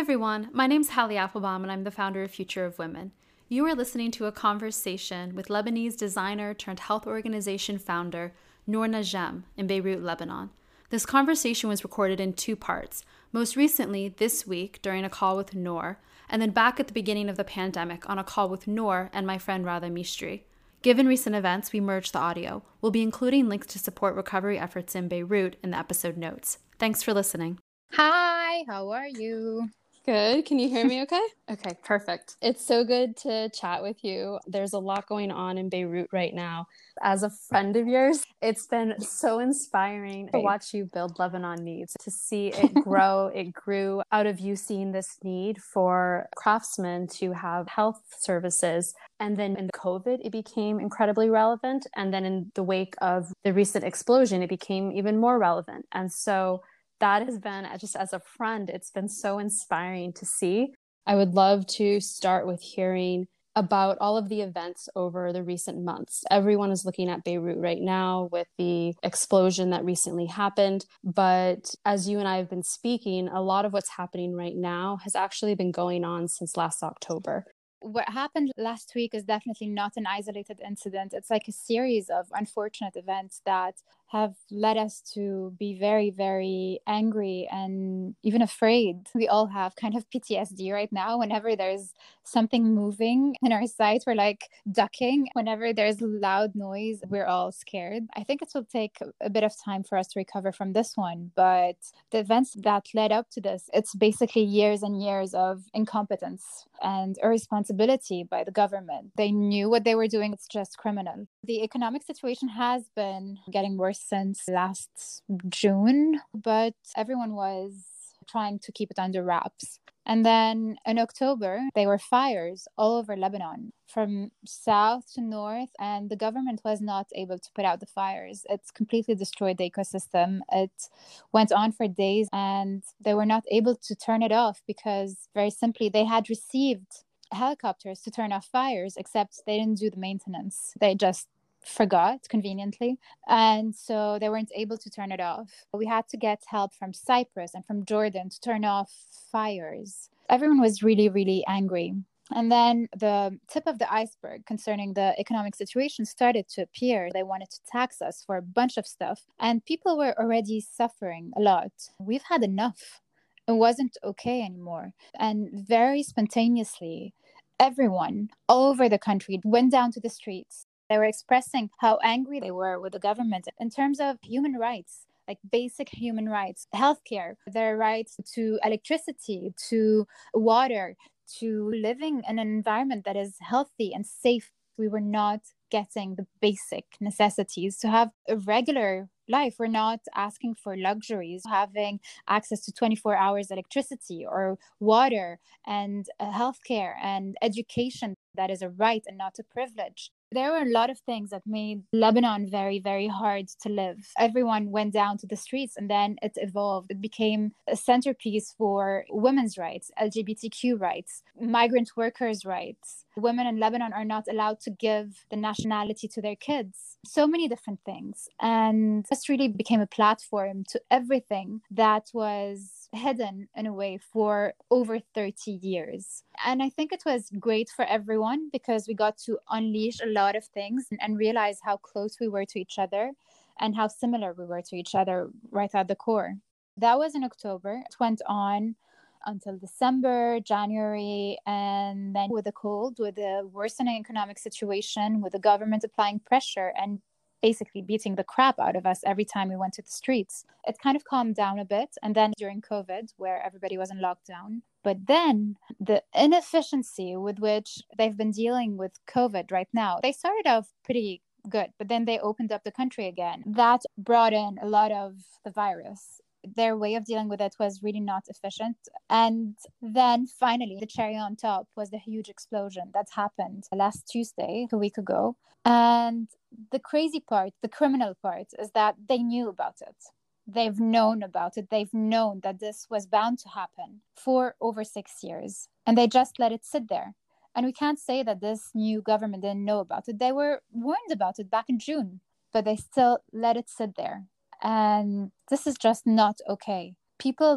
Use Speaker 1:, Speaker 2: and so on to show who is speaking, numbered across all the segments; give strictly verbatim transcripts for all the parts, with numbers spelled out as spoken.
Speaker 1: everyone, my name's Hallie Applebaum and I'm the founder of Future of Women. You are listening to a conversation with Lebanese designer turned health organization founder Noor Najem in Beirut, Lebanon. This conversation was recorded in two parts, most recently this week during a call with Noor, and then back at the beginning of the pandemic on a call with Noor and my friend Radha Mistry. Given recent events, we merged the audio. We'll be including links to support recovery efforts in Beirut in the episode notes. Thanks for listening.
Speaker 2: Hi, how are you?
Speaker 3: Good. Can you hear me okay?
Speaker 2: Okay, perfect.
Speaker 3: It's so good to chat with you. There's a lot going on in Beirut right now. As a friend of yours, it's been so inspiring to watch you build Lebanon Needs, to see it grow. It grew out of you seeing this need for craftsmen to have health services. And then in COVID, it became incredibly relevant. And then in the wake of the recent explosion, it became even more relevant. And so that has been, just as a friend, it's been so inspiring to see. I would love to start with hearing about all of the events over the recent months. Everyone is looking at Beirut right now with the explosion that recently happened. But as you and I have been speaking, a lot of what's happening right now has actually been going on since last October.
Speaker 2: What happened last week is definitely not an isolated incident. It's like a series of unfortunate events that have led us to be very, very angry and even afraid. We all have kind of P T S D right now. Whenever there's something moving in our sight, we're like ducking. Whenever there's loud noise, we're all scared. I think it will take a bit of time for us to recover from this one. But the events that led up to this, it's basically years and years of incompetence and irresponsibility by the government. They knew what they were doing. It's just criminal. The economic situation has been getting worse since last June, but everyone was trying to keep it under wraps. And then in October, there were fires all over Lebanon, from south to north, and the government was not able to put out the fires. It's completely destroyed the ecosystem. It went on for days, and they were not able to turn it off because, very simply, they had received helicopters to turn off fires, except they didn't do the maintenance. They just forgot conveniently, and so they weren't able to turn it off. We had to get help from Cyprus and from Jordan to turn off fires. Everyone was really, really angry. And then the tip of the iceberg concerning the economic situation started to appear. They wanted to tax us for a bunch of stuff, and people were already suffering a lot. We've had enough. It wasn't okay anymore. And very spontaneously, everyone all over the country went down to the streets. They were expressing how angry they were with the government in terms of human rights, like basic human rights, healthcare, their rights to electricity, to water, to living in an environment that is healthy and safe. We were not getting the basic necessities to have a regular life. We're not asking for luxuries, having access to twenty-four hours electricity or water and uh, healthcare and education that is a right and not a privilege. There were a lot of things that made Lebanon very, very hard to live. Everyone went down to the streets, and then it evolved. It became a centerpiece for women's rights, L G B T Q rights, migrant workers' rights. Women in Lebanon are not allowed to give the nationality to their kids. So many different things. And this really became a platform to everything that was hidden in a way for over thirty years. And I think it was great for everyone because we got to unleash a lot of things and realize how close we were to each other and how similar we were to each other right at the core. That was in October. It went on until December, January, and then with the cold, with the worsening economic situation, with the government applying pressure and basically beating the crap out of us every time we went to the streets. It kind of calmed down a bit. And then during COVID, where everybody was in lockdown, but then the inefficiency with which they've been dealing with COVID right now, they started off pretty good, but then they opened up the country again. That brought in a lot of the virus. Their way of dealing with it was really not efficient. And then finally, the cherry on top was the huge explosion that happened last Tuesday, a week ago. And the crazy part, the criminal part, is that they knew about it. They've known about it. They've known that this was bound to happen for over six years. And they just let it sit there. And we can't say that this new government didn't know about it. They were warned about it back in June, but they still let it sit there. And this is just not okay. People lost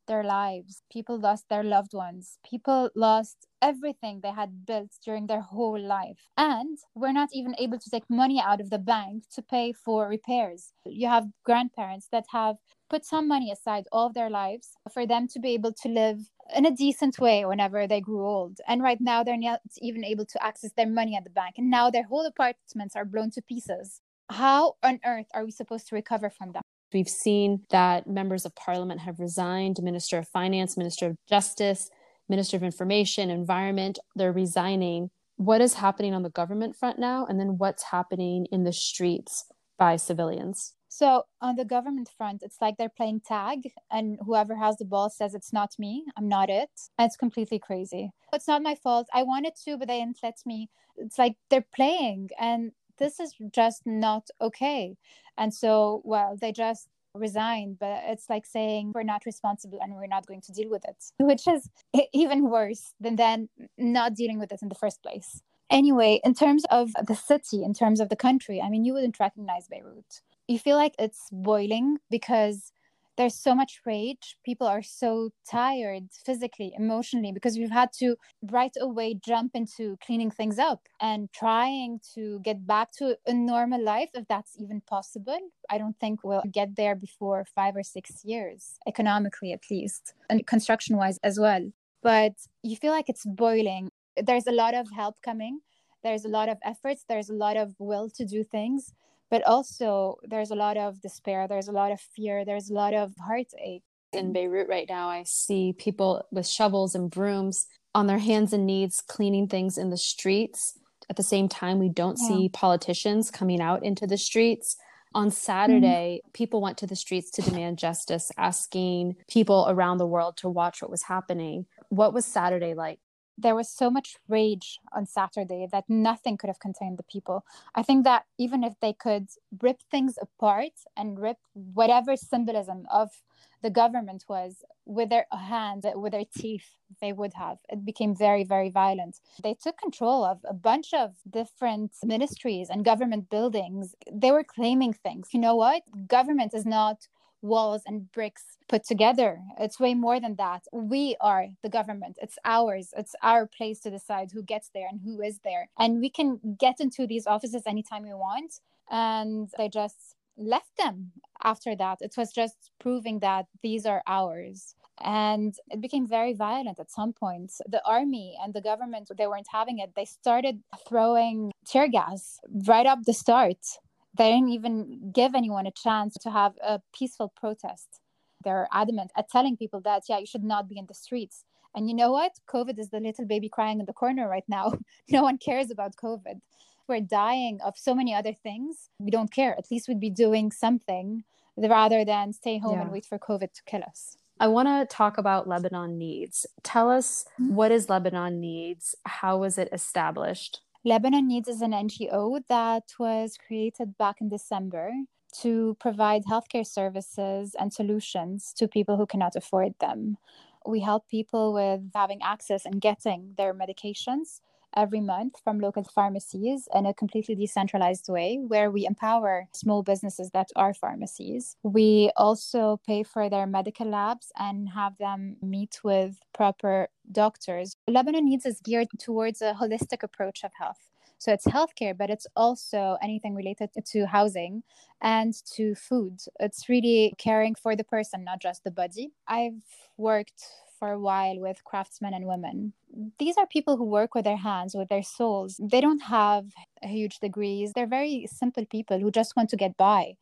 Speaker 2: their lives. People lost their loved ones. People lost everything they had built during their whole life. And we're not even able to take money out of the bank to pay for repairs. You have grandparents that have put some money aside all of their lives for them to be able to live in a decent way whenever they grew old. And right now, they're not even able to access their money at the bank. And now their whole apartments are blown to pieces. How on earth are we supposed to recover from that?
Speaker 3: We've seen that members of parliament have resigned. Minister of Finance, Minister of Justice, Minister of Information, Environment, they're resigning. What is happening on the government front now? And then what's happening in the streets by civilians?
Speaker 2: So on the government front, it's like they're playing tag, and whoever has the ball says, it's not me, I'm not it. And it's completely crazy. It's not my fault. I wanted to, but they didn't let me. It's like they're playing, and this is just not okay. And so, well, they just resigned, but it's like saying we're not responsible and we're not going to deal with it, which is even worse than then not dealing with it in the first place. Anyway, in terms of the city, in terms of the country, I mean, you wouldn't recognize Beirut. You feel like it's boiling because there's so much rage. People are so tired physically, emotionally, because we've had to right away jump into cleaning things up and trying to get back to a normal life, if that's even possible. I don't think we'll get there before five or six years, economically at least, and construction-wise as well. But you feel like it's boiling. There's a lot of help coming. There's a lot of efforts. There's a lot of will to do things. But also, there's a lot of despair. There's a lot of fear. There's a lot of heartache.
Speaker 3: In Beirut right now, I see people with shovels and brooms on their hands and knees cleaning things in the streets. At the same time, we don't yeah. see politicians coming out into the streets. On Saturday, mm-hmm. people went to the streets to demand justice, asking people around the world to watch what was happening. What was Saturday like?
Speaker 2: There was so much rage on Saturday that nothing could have contained the people. I think that even if they could rip things apart and rip whatever symbolism of the government was with their hands, with their teeth, they would have. It became very, very violent. They took control of a bunch of different ministries and government buildings. They were claiming things. You know what? Government is not walls and bricks put together. It's way more than that. We are the government. It's ours. It's our place to decide who gets there and who is there. And we can get into these offices anytime we want. And they just left them after that. It was just proving that these are ours. And it became very violent at some point. The army and the government, they weren't having it. They started throwing tear gas right up the start. They didn't even give anyone a chance to have a peaceful protest. They're adamant at telling people that, yeah, you should not be in the streets. And you know what? COVID is the little baby crying in the corner right now. No one cares about COVID. We're dying of so many other things. We don't care. At least we'd be doing something rather than stay home yeah. and wait for COVID to kill us.
Speaker 3: I want to talk about Lebanon Needs. Tell us, mm-hmm. what is Lebanon Needs? How was it established?
Speaker 2: Lebanon Needs is an N G O that was created back in December to provide healthcare services and solutions to people who cannot afford them. We help people with having access and getting their medications every month from local pharmacies in a completely decentralized way, where we empower small businesses that are pharmacies. We also pay for their medical labs and have them meet with proper doctors. Lebanon Needs is geared towards a holistic approach of health. So it's healthcare, but it's also anything related to housing and to food. It's really caring for the person, not just the body. I've worked for a while with craftsmen and women. These are people who work with their hands, with their souls. They don't have huge degrees. They're very simple people who just want to get by.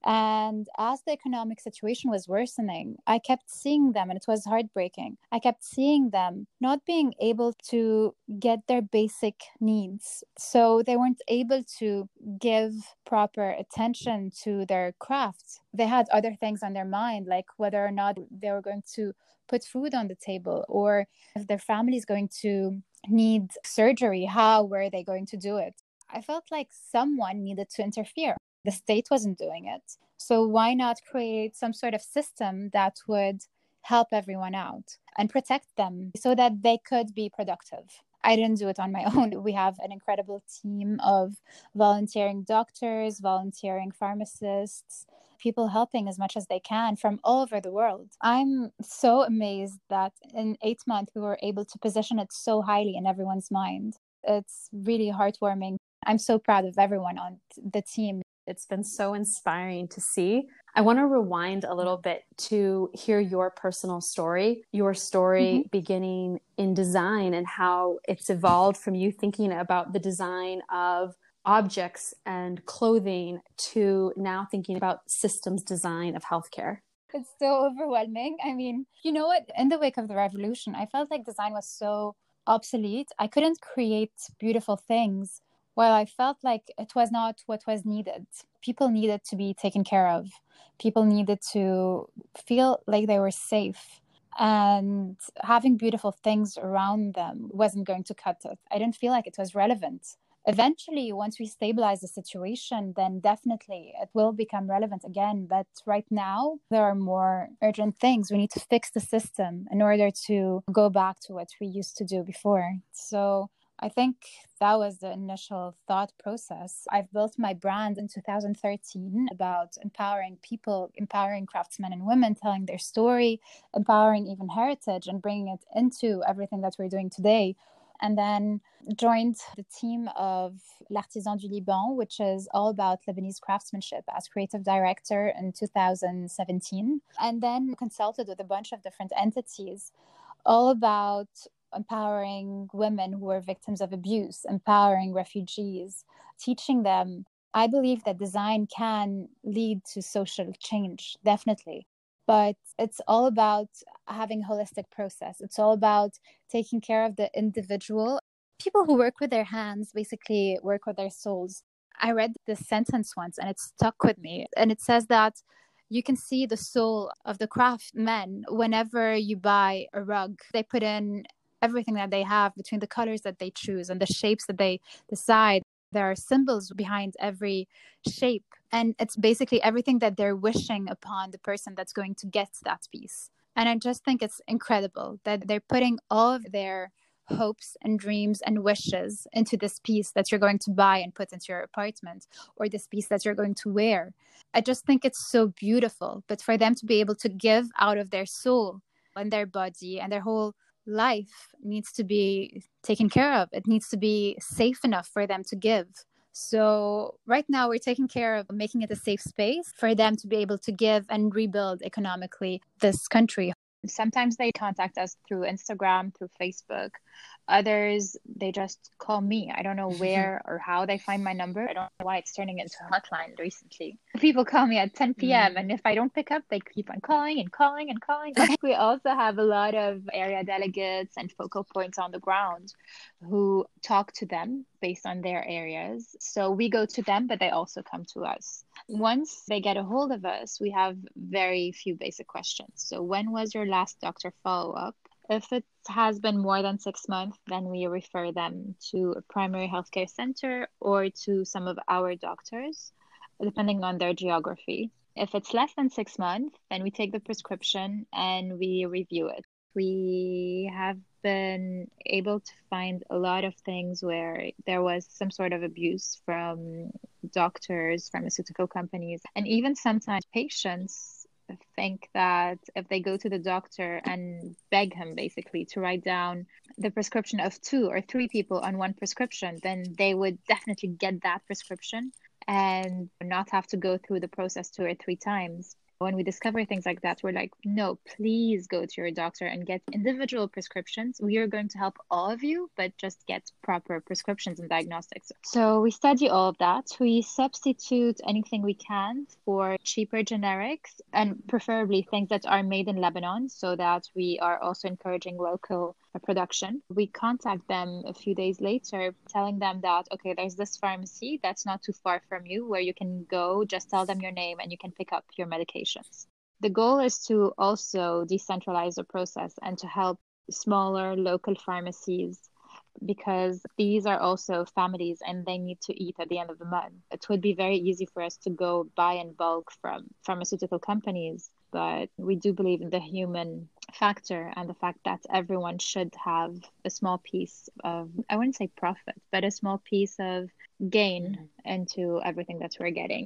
Speaker 2: And as the economic situation was worsening, I kept seeing them, and it was heartbreaking. I kept seeing them not being able to get their basic needs. So they weren't able to give proper attention to their craft. They had other things on their mind, like whether or not they were going to put food on the table, or if their family is going to need surgery, how were they going to do it? I felt like someone needed to interfere. The state wasn't doing it. So why not create some sort of system that would help everyone out and protect them so that they could be productive? I didn't do it on my own. We have an incredible team of volunteering doctors, volunteering pharmacists, people helping as much as they can from all over the world. I'm so amazed that in eight months we were able to position it so highly in everyone's mind. It's really heartwarming. I'm so proud of everyone on the team.
Speaker 3: It's been so inspiring to see. I want to rewind a little bit to hear your personal story, your story mm-hmm. beginning in design and how it's evolved from you thinking about the design of objects and clothing to now thinking about systems design of healthcare.
Speaker 2: It's so overwhelming. I mean, you know what? In the wake of the revolution, I felt like design was so obsolete. I couldn't create beautiful things. Well, I felt like it was not what was needed. People needed to be taken care of. People needed to feel like they were safe. And having beautiful things around them wasn't going to cut it. I didn't feel like it was relevant. Eventually, once we stabilize the situation, then definitely it will become relevant again. But right now, there are more urgent things. We need to fix the system in order to go back to what we used to do before. So I think that was the initial thought process. I've built my brand in two thousand thirteen about empowering people, empowering craftsmen and women, telling their story, empowering even heritage and bringing it into everything that we're doing today. And then joined the team of L'Artisan du Liban, which is all about Lebanese craftsmanship, as creative director in two thousand seventeen. And then consulted with a bunch of different entities, all about empowering women who are victims of abuse, empowering refugees, teaching them. I believe that design can lead to social change, definitely. But it's all about having a holistic process. It's all about taking care of the individual. People who work with their hands basically work with their souls. I read this sentence once and it stuck with me. And it says that you can see the soul of the craftsmen whenever you buy a rug. They put in everything that they have between the colors that they choose and the shapes that they decide. There are symbols behind every shape. And it's basically everything that they're wishing upon the person that's going to get that piece. And I just think it's incredible that they're putting all of their hopes and dreams and wishes into this piece that you're going to buy and put into your apartment, or this piece that you're going to wear. I just think it's so beautiful. But for them to be able to give out of their soul and their body and their whole life needs to be taken care of. It needs to be safe enough for them to give. So right now we're taking care of making it a safe space for them to be able to give and rebuild economically this country. Sometimes they contact us through Instagram, through Facebook. Others, they just call me. I don't know where or how they find my number. I don't know why it's turning into a hotline recently. People call me at ten p.m. Mm. and if I don't pick up, they keep on calling and calling and calling. We also have a lot of area delegates and focal points on the ground who talk to them based on their areas. So we go to them, but they also come to us. Once they get a hold of us, we have very few basic questions. So when was your last doctor follow-up? If it has been more than six months, then we refer them to a primary healthcare center or to some of our doctors, depending on their geography. If it's less than six months, then we take the prescription and we review it. We have been able to find a lot of things where there was some sort of abuse from doctors, pharmaceutical companies, and even sometimes patients think that if they go to the doctor and beg him basically to write down the prescription of two or three people on one prescription, then they would definitely get that prescription and not have to go through the process two or three times. When we discover things like that, we're like, no, please go to your doctor and get individual prescriptions. We are going to help all of you, but just get proper prescriptions and diagnostics. So we study all of that. We substitute anything we can for cheaper generics and preferably things that are made in Lebanon, so that we are also encouraging local production. We contact them a few days later, telling them that, okay, there's this pharmacy that's not too far from you where you can go, just tell them your name and you can pick up your medications. The goal is to also decentralize the process and to help smaller local pharmacies, because these are also families and they need to eat at the end of the month. It would be very easy for us to go buy in bulk from pharmaceutical companies, but we do believe in the human factor and the fact that everyone should have a small piece of, I wouldn't say profit, but a small piece of gain into everything that we're getting.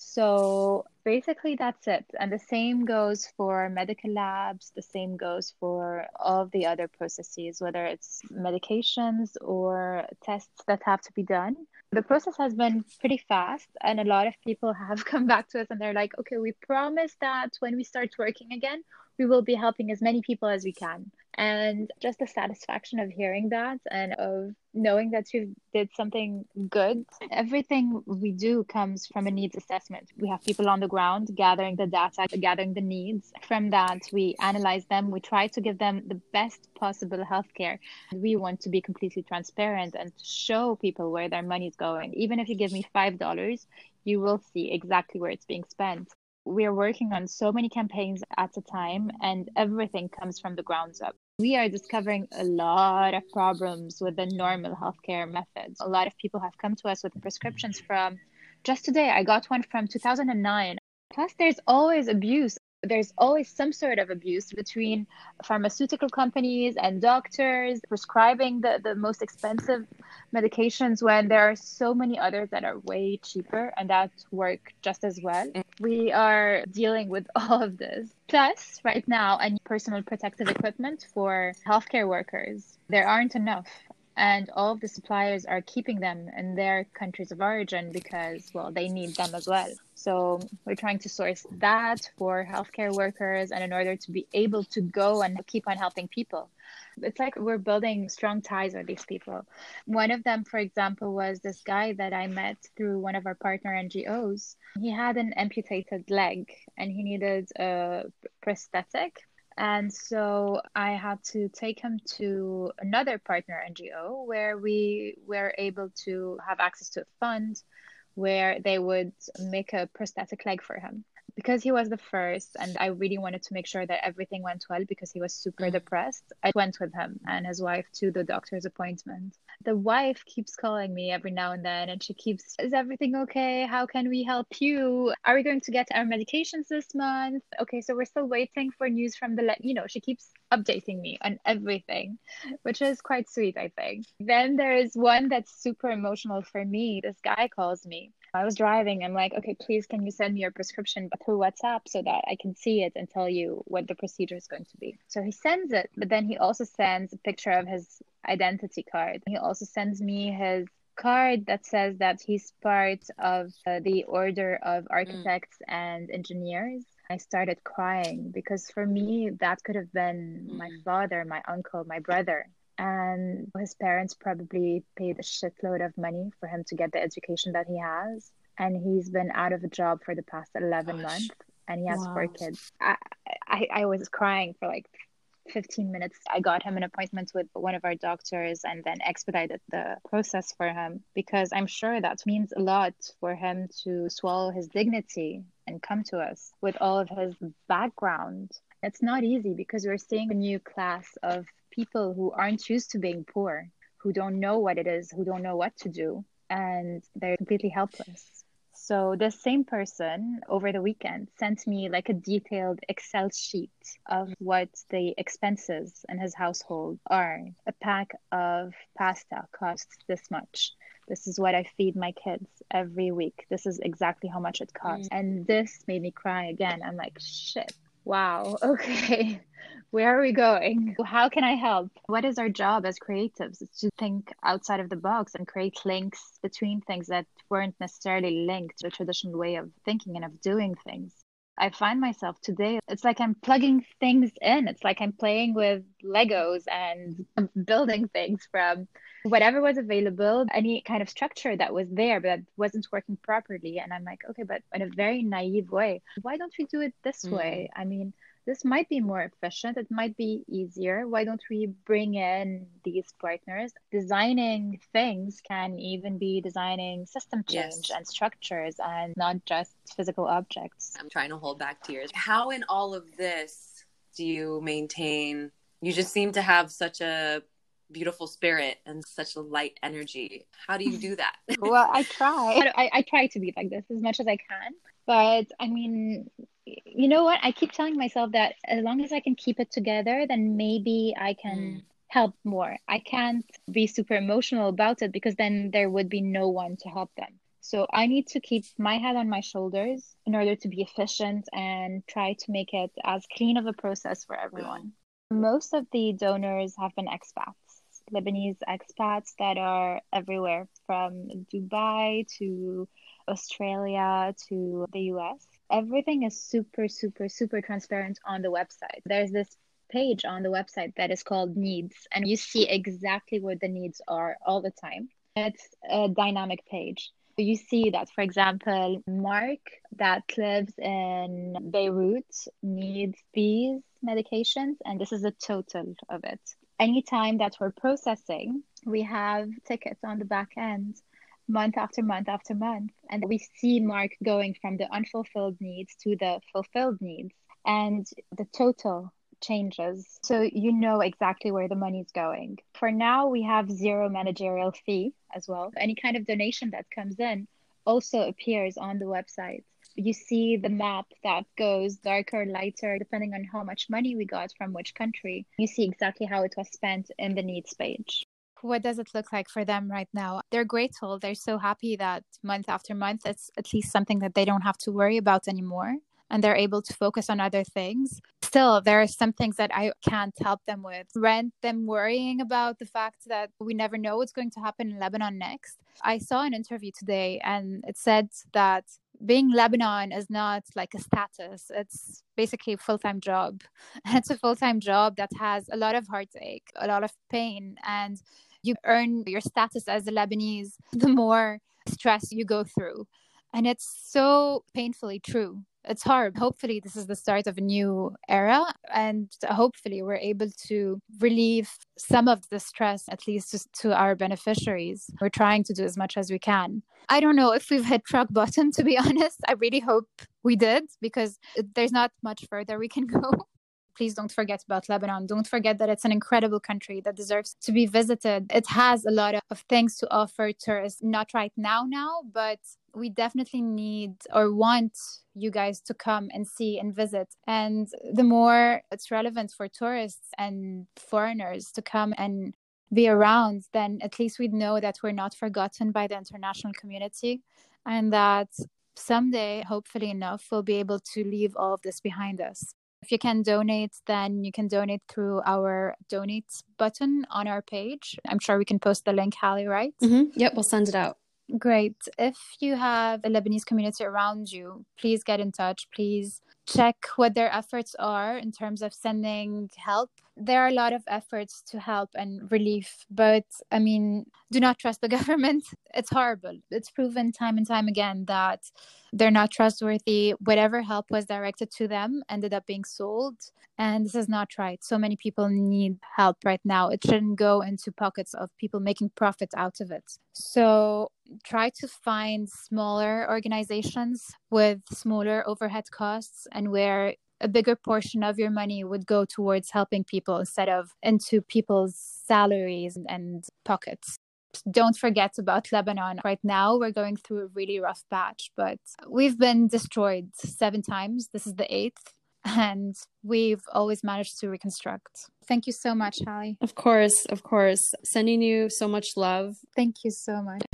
Speaker 2: So basically, that's it. And the same goes for medical labs, the same goes for all of the other processes, whether it's medications or tests that have to be done. The process has been pretty fast, and a lot of people have come back to us and they're like, okay, we promise that when we start working again, we will be helping as many people as we can. And just the satisfaction of hearing that and of knowing that you did something good. Everything we do comes from a needs assessment. We have people on the ground gathering the data, gathering the needs. From that, we analyze them. We try to give them the best possible healthcare. We want to be completely transparent and to show people where their money is going. Even if you give me five dollars, you will see exactly where it's being spent. We are working on so many campaigns at a time, and everything comes from the ground up. We are discovering a lot of problems with the normal healthcare methods. A lot of people have come to us with prescriptions from, just today, I got one from two thousand nine. Plus, there's always abuse. There's always some sort of abuse between pharmaceutical companies and doctors prescribing the, the most expensive medications when there are so many others that are way cheaper and that work just as well. We are dealing with all of this. Plus, right now, I need personal protective equipment for healthcare workers. There aren't enough. And all of the suppliers are keeping them in their countries of origin because, well, they need them as well. So we're trying to source that for healthcare workers and in order to be able to go and keep on helping people. It's like we're building strong ties with these people. One of them, for example, was this guy that I met through one of our partner N G Os. He had an amputated leg and he needed a prosthetic. And so I had to take him to another partner N G O where we were able to have access to a fund where they would make a prosthetic leg for him. Because he was the first and I really wanted to make sure that everything went well because he was super mm. depressed, I went with him and his wife to the doctor's appointment. The wife keeps calling me every now and then and she keeps, is everything okay? How can we help you? Are we going to get our medications this month? Okay, so we're still waiting for news from the, le-. you know, she keeps updating me on everything, which is quite sweet, I think. Then there is one that's super emotional for me. This guy calls me. I was driving. I'm like, okay, please, can you send me your prescription through WhatsApp so that I can see it and tell you what the procedure is going to be? So he sends it, but then he also sends a picture of his identity card. He also sends me his card that says that he's part of uh, the Order of Architects mm. and Engineers. I started crying because for me, that could have been mm. my father, my uncle, my brother. And his parents probably paid a shitload of money for him to get the education that he has. And he's been out of a job for the past eleven Gosh. months. And he has wow. four kids. I, I, I was crying for like fifteen minutes. I got him an appointment with one of our doctors and then expedited the process for him because I'm sure that means a lot for him to swallow his dignity and come to us with all of his background. It's not easy because we're seeing a new class of people who aren't used to being poor, who don't know what it is, who don't know what to do, and they're completely helpless. So this same person over the weekend sent me like a detailed Excel sheet of what the expenses in his household are. A pack of pasta costs this much. This is what I feed my kids every week. This is exactly how much it costs. Mm. And this made me cry again. I'm like, shit. Wow. Okay. Where are we going? How can I help? What is our job as creatives? It's to think outside of the box and create links between things that weren't necessarily linked to a traditional way of thinking and of doing things. I find myself today, it's like I'm plugging things in. It's like I'm playing with Legos and building things from whatever was available, any kind of structure that was there but that wasn't working properly. And I'm like, okay, but in a very naive way, why don't we do it this mm. way? I mean, this might be more efficient. It might be easier. Why don't we bring in these partners? Designing things can even be designing system change yes. and structures and not just physical objects.
Speaker 4: I'm trying to hold back tears. How in all of this do you maintain? You just seem to have such a beautiful spirit and such a light energy. How do you do that?
Speaker 2: Well, I try. I, I try to be like this as much as I can. But I mean, you know what? I keep telling myself that as long as I can keep it together, then maybe I can mm. help more. I can't be super emotional about it because then there would be no one to help them. So I need to keep my head on my shoulders in order to be efficient and try to make it as clean of a process for everyone. Wow. Most of the donors have been expats, Lebanese expats that are everywhere, from Dubai to Australia to the U S. Everything is super, super, super transparent on the website. There's this page on the website that is called Needs, and you see exactly where the needs are all the time. It's a dynamic page. You see that, for example, Mark that lives in Beirut needs these medications, and this is a total of it. Anytime that we're processing, we have tickets on the back end, month after month after month, and we see Mark going from the unfulfilled needs to the fulfilled needs, and the total changes. So you know exactly where the money is going. For now, we have zero managerial fee as well. Any kind of donation that comes in also appears on the website. You see the map that goes darker, lighter, depending on how much money we got from which country. You see exactly how it was spent in the needs page. What does it look like for them right now? They're grateful. They're so happy that month after month, it's at least something that they don't have to worry about anymore. And they're able to focus on other things. Still, there are some things that I can't help them with. Rent them worrying about the fact that we never know what's going to happen in Lebanon next. I saw an interview today and it said that being Lebanon is not like a status. It's basically a full-time job. And it's a full-time job that has a lot of heartache, a lot of pain. And you earn your status as a Lebanese the more stress you go through. And it's so painfully true. It's hard. Hopefully, this is the start of a new era. And hopefully, we're able to relieve some of the stress, at least to, to our beneficiaries. We're trying to do as much as we can. I don't know if we've hit rock bottom, to be honest. I really hope we did, because there's not much further we can go. Please don't forget about Lebanon. Don't forget that it's an incredible country that deserves to be visited. It has a lot of things to offer tourists, not right now now, but we definitely need or want you guys to come and see and visit. And the more it's relevant for tourists and foreigners to come and be around, then at least we know that we're not forgotten by the international community, and that someday, hopefully enough, we'll be able to leave all of this behind us. If you can donate, then you can donate through our donate button on our page. I'm sure we can post the link, Hallie, right?
Speaker 3: Mm-hmm. Yep, we'll send it out.
Speaker 2: Great. If you have a Lebanese community around you, please get in touch. Please check what their efforts are in terms of sending help. There are a lot of efforts to help and relief, but I mean, do not trust the government. It's horrible. It's proven time and time again that they're not trustworthy. Whatever help was directed to them ended up being sold, and this is not right. So many people need help right now. It shouldn't go into pockets of people making profit out of it. So try to find smaller organizations with smaller overhead costs, and where a bigger portion of your money would go towards helping people instead of into people's salaries and pockets. Don't forget about Lebanon. Right now, we're going through a really rough patch, but we've been destroyed seven times. This is the eighth, and we've always managed to reconstruct. Thank you so much, Hallie.
Speaker 3: Of course, of course. Sending you so much love.
Speaker 2: Thank you so much.